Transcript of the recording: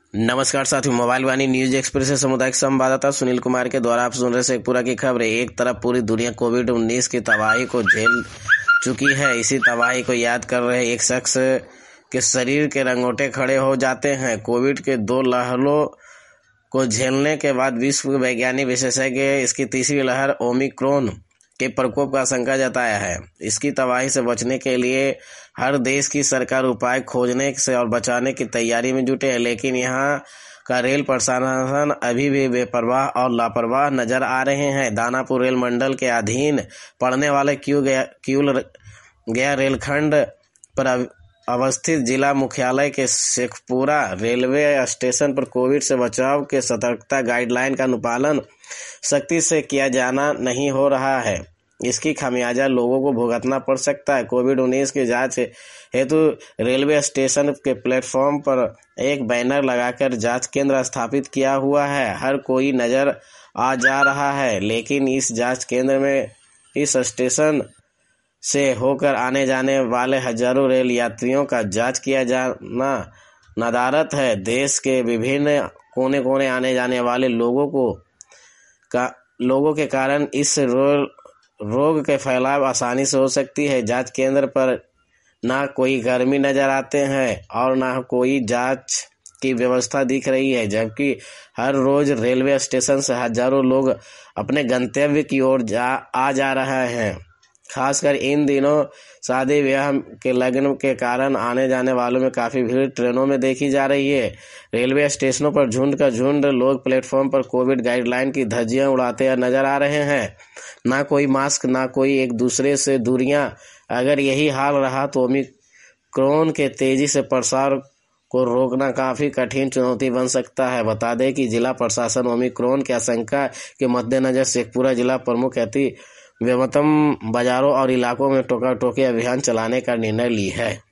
नमस्कार साथियों, मोबाइल वाणी news express से सामुदायिक संवाददाता सुनील कुमार के द्वारा आप सुन रहे शेखपुरा की खबर है। एक तरफ पूरी दुनिया कोविड-19 की तबाही को झेल चुकी है। इसी तबाही को याद कर रहे एक शख्स के शरीर के रंगोटे खड़े हो जाते हैं। कोविड के 2 लहरों को झेलने के बाद विश्व वैज्ञानिक विशेषज्ञ इसकी तीसरी लहर ओमिक्रॉन के प्रकोप का आशंका जताया है। इसकी तबाही से बचने के लिए हर देश की सरकार उपाय खोजने से और बचाने की तैयारी में जुटे हैं, लेकिन यहाँ का रेल प्रशासन अभी भी बेपरवाह और लापरवाह नजर आ रहे हैं। दानापुर रेल मंडल के अधीन पड़ने वाले क्यूल गया रेलखंड पर अवस्थित जिला मुख्यालय के शेखपुरा रेलवे स्टेशन पर कोविड से बचाव के सतर्कता गाइडलाइन का अनुपालन सख्ती से किया जाना नहीं हो रहा है। इसकी खामियाजा लोगों को भुगतना पड़ सकता है। कोविड-19 की जांच हेतु रेलवे स्टेशन के प्लेटफॉर्म पर एक बैनर लगाकर जांच केंद्र स्थापित किया हुआ है। हर कोई नजर आ जा रहा है, लेकिन इस जांच केंद्र में इस स्टेशन से होकर आने जाने वाले हजारों रेल यात्रियों का जांच किया जाना नदारत है। देश के विभिन्न कोने कोने आने जाने वाले लोगों के कारण इस रोग के फैलाव आसानी से हो सकती है। जांच केंद्र पर ना कोई कर्मी नजर आते हैं और ना कोई जांच की व्यवस्था दिख रही है, जबकि हर रोज रेलवे स्टेशन से हजारों लोग अपने गंतव्य की ओर आ जा रहे हैं। खासकर इन दिनों शादी ब्याह के लग्न के कारण आने जाने वालों में काफी भीड़ ट्रेनों में देखी जा रही है। रेलवे स्टेशनों पर झुंड का झुंड लोग प्लेटफॉर्म पर कोविड गाइडलाइन की धज्जियां उड़ाते नजर आ रहे हैं। ना कोई मास्क, ना कोई एक दूसरे से दूरियां। अगर यही हाल रहा तो ओमिक्रॉन के तेजी से प्रसार को रोकना काफी कठिन चुनौती बन सकता है। बता दें कि जिला प्रशासन ओमिक्रॉन की आशंका के मद्देनजर शेखपुरा जिला प्रमुख व्यवतम बाजारों और इलाकों में टोका टोकी अभियान चलाने का निर्णय ली है।